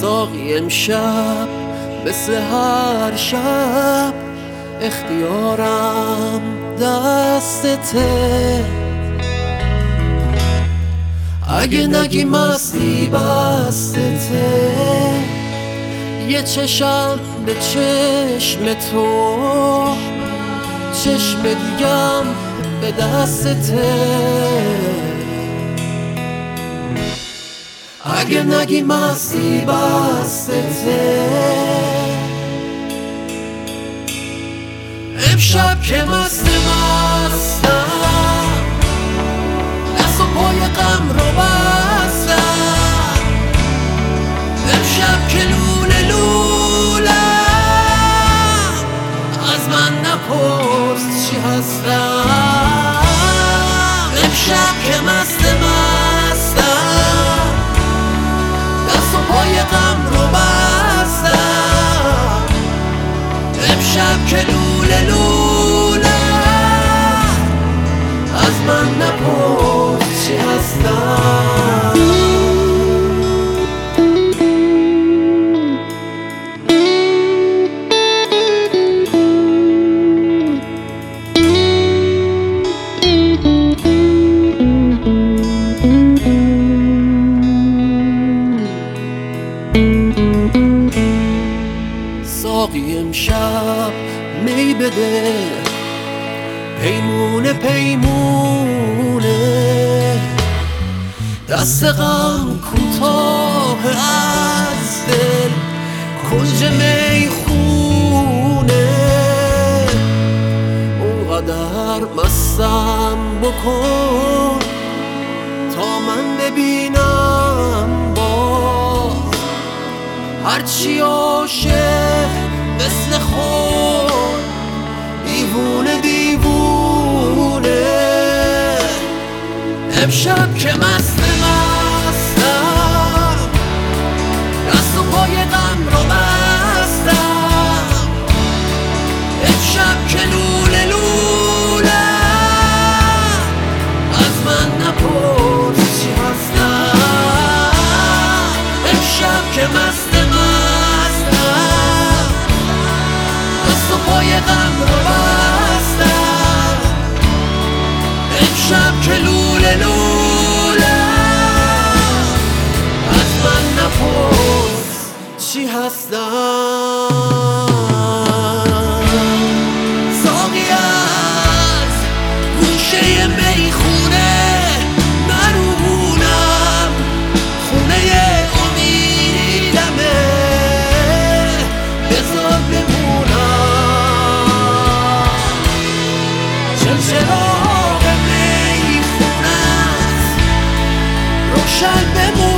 ساقی امشب مثل هر شب اختیارم دستته، اگه نگی مستی بستته، یه چشم به چشم تو، چشم دیگم به دستته، اگه نگی مستی بستته. امشب که مستم دست و پای غم رو بستم، امشب که لوله لولم از من نپرس چی هستم، امشب که مستم دست و پای غم رو بستم، امشب که لوله لولم از من نپرس چی هستم. ساقی امشب می بده، پیمونه پیمونه، دست غم کوتاه از دل کنج میخونه، اونقدر مستم بکن تا من ببینم باز، هرچی عاشق مثل خود دیوونه دیوونه. امشب که مستم دست و پای غم رو بستم، امشب که لوله لولم از من نپرس چی هستم، امشب که مستم دست و پای غم رو بستم، امشب که لوله لولم از من نپرس چی هستم. ساقی از گوشه میخونه نرونم، خونه امیدمه بذار بمونم، چراغ میخونست روشن بمون.